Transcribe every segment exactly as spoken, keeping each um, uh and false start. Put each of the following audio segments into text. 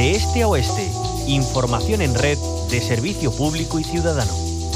De este a oeste, información en red de servicio público y ciudadano.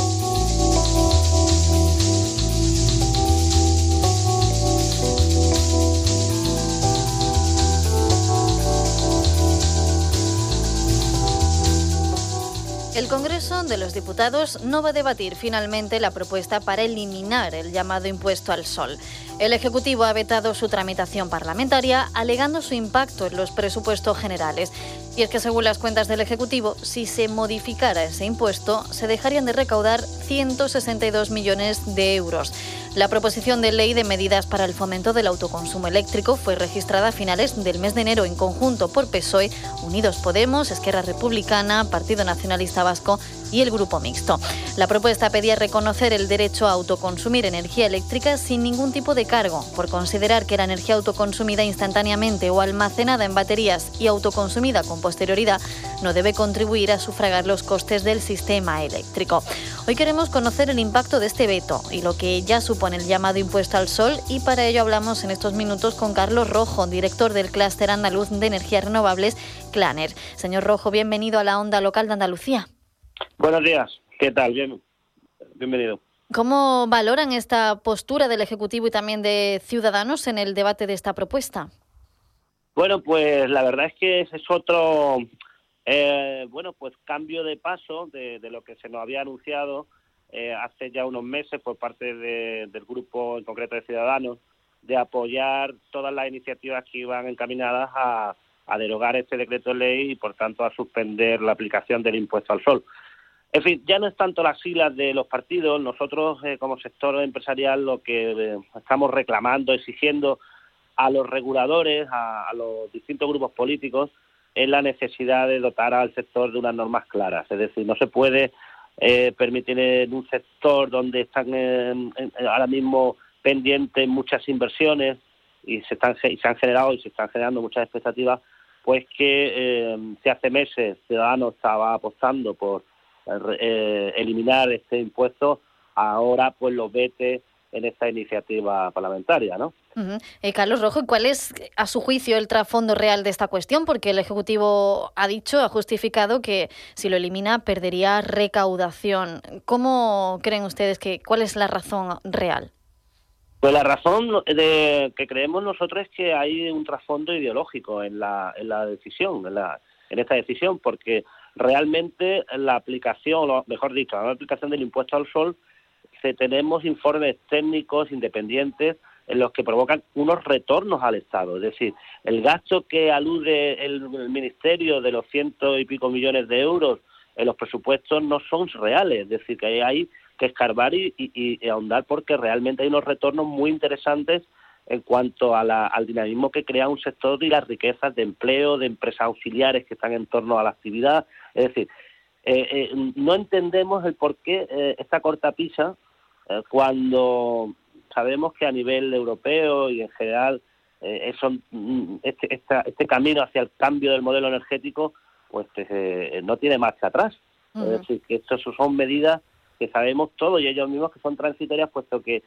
El Congreso de los Diputados no va a debatir finalmente la propuesta para eliminar el llamado impuesto al sol. El Ejecutivo ha vetado su tramitación parlamentaria, alegando su impacto en los presupuestos generales. Y es que, según las cuentas del Ejecutivo, si se modificara ese impuesto, se dejarían de recaudar ciento sesenta y dos millones de euros. La proposición de ley de medidas para el fomento del autoconsumo eléctrico fue registrada a finales del mes de enero en conjunto por P S O E, Unidos Podemos, Esquerra Republicana, Partido Nacionalista Vasco y el Grupo Mixto. La propuesta pedía reconocer el derecho a autoconsumir energía eléctrica sin ningún tipo de cargo, por considerar que la energía autoconsumida instantáneamente o almacenada en baterías y autoconsumida con posterioridad no debe contribuir a sufragar los costes del sistema eléctrico. Hoy queremos conocer el impacto de este veto y lo que ya supone el llamado impuesto al sol, y para ello hablamos en estos minutos con Carlos Rojo, director del Clúster Andaluz de Energías Renovables, Claner. Señor Rojo, bienvenido a la Onda Local de Andalucía. Buenos días, ¿qué tal? Bien, bienvenido. ¿Cómo valoran esta postura del Ejecutivo y también de Ciudadanos en el debate de esta propuesta? Bueno, pues la verdad es que ese es otro, eh, bueno, pues cambio de paso de, de lo que se nos había anunciado eh, hace ya unos meses por parte de, del grupo en concreto de Ciudadanos, de apoyar todas las iniciativas que iban encaminadas a, a derogar este decreto de ley y por tanto a suspender la aplicación del impuesto al sol. En fin, ya no es tanto las siglas de los partidos. Nosotros, eh, como sector empresarial, lo que eh, estamos reclamando, exigiendo a los reguladores, a, a los distintos grupos políticos, es la necesidad de dotar al sector de unas normas claras. Es decir, no se puede eh, permitir en un sector donde están eh, en, ahora mismo pendientes muchas inversiones y se, están, y se han generado y se están generando muchas expectativas, pues que eh, si hace meses Ciudadanos estaba apostando por Eh, eliminar este impuesto, ahora pues lo vete en esta iniciativa parlamentaria, ¿no? Uh-huh. Eh, Carlos Rojo, ¿cuál es, a su juicio, el trasfondo real de esta cuestión? Porque el Ejecutivo ha dicho, ha justificado que si lo elimina perdería recaudación. ¿Cómo creen ustedes que, cuál es la razón real? Pues la razón de que creemos nosotros es que hay un trasfondo ideológico en la, en la decisión, en, la, en esta decisión, porque realmente la aplicación, o mejor dicho, la aplicación del impuesto al sol, se, tenemos informes técnicos independientes en los que provocan unos retornos al Estado. Es decir, el gasto que alude el, el Ministerio de los ciento y pico millones de euros en los presupuestos no son reales. Es decir, que hay que escarbar y, y, y ahondar, porque realmente hay unos retornos muy interesantes en cuanto a la, al dinamismo que crea un sector y las riquezas de empleo, de empresas auxiliares que están en torno a la actividad. Es decir, eh, eh, no entendemos el por qué eh, esta cortapisa eh, cuando sabemos que a nivel europeo y en general eh, son, este, esta, este camino hacia el cambio del modelo energético pues eh, no tiene marcha atrás. Uh-huh. Es decir, que estas son medidas que sabemos todos y ellos mismos que son transitorias, puesto que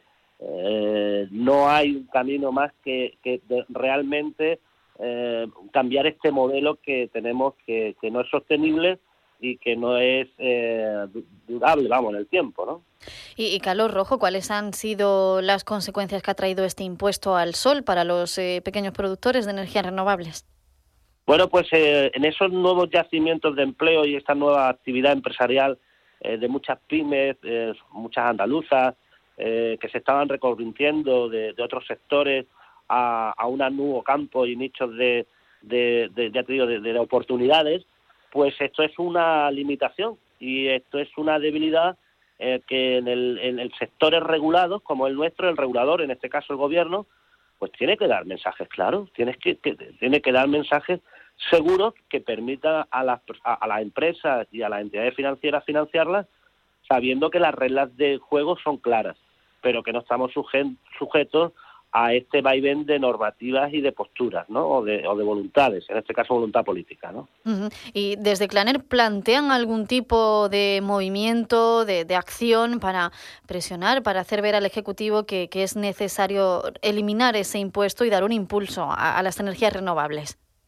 Eh, no hay un camino más que, que de realmente eh, cambiar este modelo que tenemos, que, que no es sostenible y que no es eh, durable, vamos, en el tiempo, ¿no? Y, y Carlos Rojo, ¿cuáles han sido las consecuencias que ha traído este impuesto al sol para los eh, pequeños productores de energías renovables? Bueno, pues eh, en esos nuevos yacimientos de empleo y esta nueva actividad empresarial eh, de muchas pymes, eh, muchas andaluzas, Eh, que se estaban reconvirtiendo de, de otros sectores a, a un nuevo campo y nichos de, de, de ya te digo, de, de oportunidades, pues esto es una limitación y esto es una debilidad eh, que en, el, en el sectores regulados, como el nuestro, el regulador, en este caso el gobierno, pues tiene que dar mensajes claros, tienes que, que, tiene que dar mensajes seguros que permitan a las, a, a las empresas y a las entidades financieras financiarlas, sabiendo que las reglas de juego son claras, pero que no estamos sujet, sujetos a este vaivén de normativas y de posturas, ¿no? O de, o de voluntades, en este caso voluntad política, ¿no? Uh-huh. Y desde Claner, ¿plantean algún tipo de movimiento, de, de acción para presionar, para hacer ver al Ejecutivo que, que es necesario eliminar ese impuesto y dar un impulso a, a las energías renovables?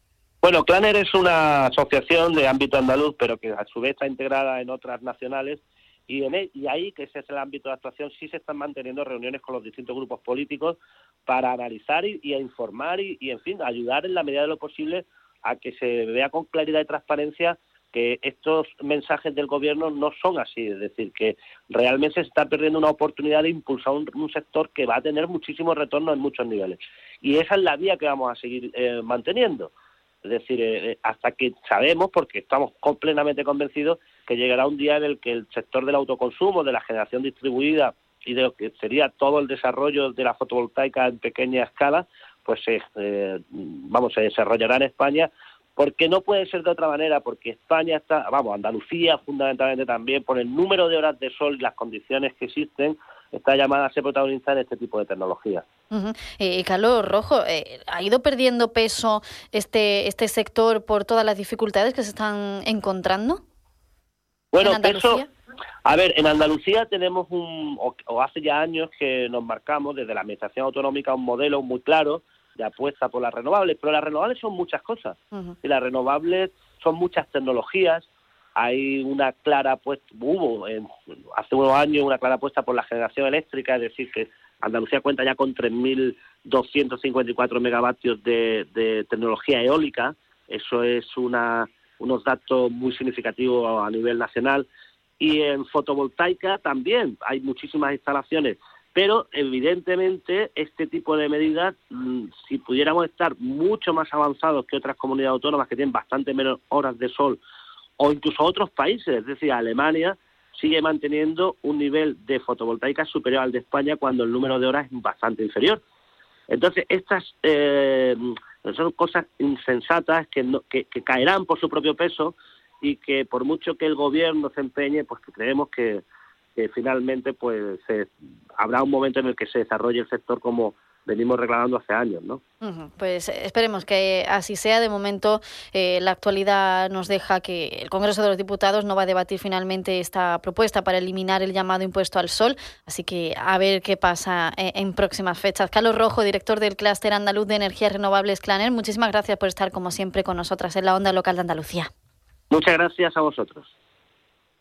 Bueno, Claner es una asociación de ámbito andaluz, pero que a su vez está integrada en otras nacionales, y, en el, y ahí, que ese es el ámbito de actuación, sí se están manteniendo reuniones con los distintos grupos políticos para analizar y, y a informar y, y, en fin, ayudar en la medida de lo posible a que se vea con claridad y transparencia que estos mensajes del gobierno no son así, es decir, que realmente se está perdiendo una oportunidad de impulsar un, un sector que va a tener muchísimo retorno en muchos niveles. Y esa es la vía que vamos a seguir eh, manteniendo. Es decir, eh, hasta que sabemos, porque estamos completamente convencidos, que llegará un día en el que el sector del autoconsumo, de la generación distribuida y de lo que sería todo el desarrollo de la fotovoltaica en pequeña escala, pues eh, vamos, se desarrollará en España, porque no puede ser de otra manera, porque España está, vamos, Andalucía fundamentalmente también, por el número de horas de sol y las condiciones que existen, está llamada a ser protagonista en este tipo de tecnología. Uh-huh. Eh, Carlos Rojo, eh, ¿ha ido perdiendo peso este este sector por todas las dificultades que se están encontrando? Bueno, ¿En Andalucía? Peso, a ver, en Andalucía tenemos un, o, o hace ya años que nos marcamos desde la Administración Autonómica un modelo muy claro de apuesta por las renovables, pero las renovables son muchas cosas, uh-huh. y las renovables son muchas tecnologías. Hay una clara apuesta, hubo en, hace unos años una clara apuesta por la generación eléctrica, es decir, que Andalucía cuenta ya con tres mil doscientos cincuenta y cuatro megavatios de, de tecnología eólica. Eso es una unos datos muy significativos a nivel nacional. Y en fotovoltaica también hay muchísimas instalaciones, pero evidentemente este tipo de medidas, si pudiéramos estar mucho más avanzados que otras comunidades autónomas que tienen bastante menos horas de sol, o incluso otros países, es decir, Alemania sigue manteniendo un nivel de fotovoltaica superior al de España cuando el número de horas es bastante inferior. Entonces, estas eh, son cosas insensatas que, no, que, que caerán por su propio peso y que por mucho que el gobierno se empeñe, pues que creemos que, que finalmente pues se, habrá un momento en el que se desarrolle el sector como venimos reclamando hace años, ¿no? Uh-huh. Pues esperemos que así sea. De momento, eh, la actualidad nos deja que el Congreso de los Diputados no va a debatir finalmente esta propuesta para eliminar el llamado impuesto al sol, así que a ver qué pasa en, en próximas fechas. Carlos Rojo, director del Clúster Andaluz de Energías Renovables Claner, muchísimas gracias por estar como siempre con nosotras en la Onda Local de Andalucía. Muchas gracias a vosotros.